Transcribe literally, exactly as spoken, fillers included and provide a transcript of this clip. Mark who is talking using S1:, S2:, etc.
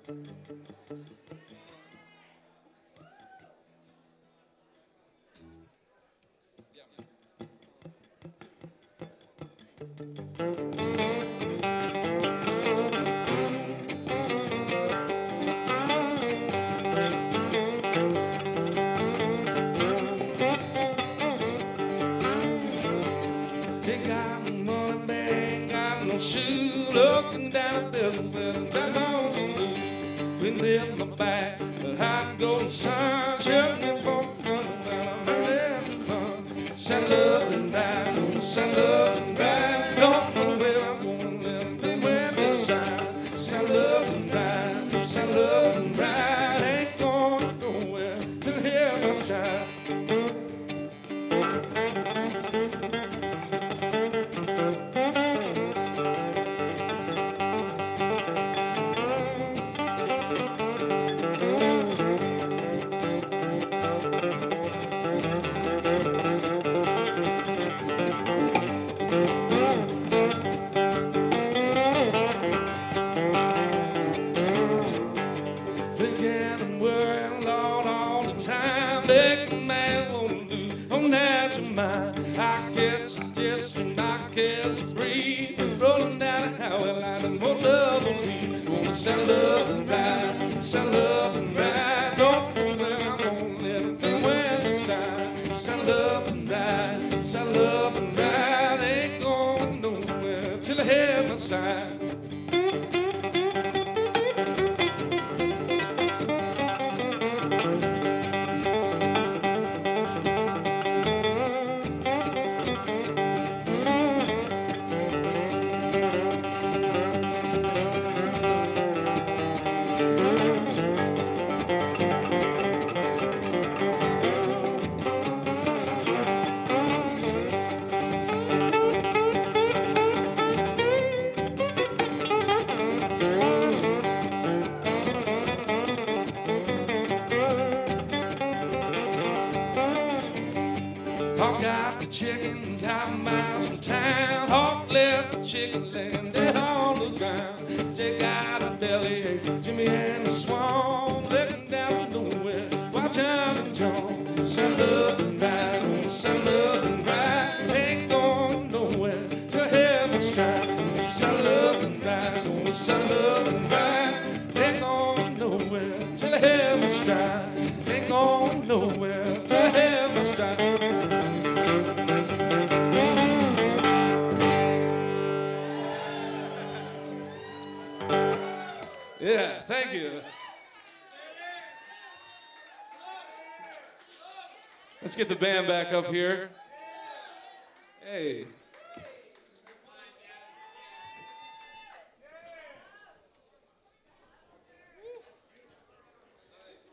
S1: Shoe, looking down the building, building, down on some blue. Wind in my back, the hot golden sun, shut me for running down, running down. Send love and back, send love and back. Don't know where I'm going, live, they went beside. Send love and back, send love and back. Ain't going nowhere till heaven strike. I can't suggest when I can't breathe. Rolling down the highway line and more love will be. Gonna send love and ride, send love and ride. Don't know where I'm gonna let everything went aside. Send love and ride, send love and ride. Ain't going nowhere till I hear my side. Hawk got the chicken nine miles from town. Hawk left the chicken laying dead on the ground. Jake got a belly, Jimmy and the Swan looking down nowhere. Watch out and John, send love and ride, send love and ride. Ain't going nowhere till heaven strike. Send love and ride, send love and ride. Ain't going nowhere till heaven strike. Ain't going nowhere till heaven strike. Yeah, thank you. Let's get the band back up here. Hey.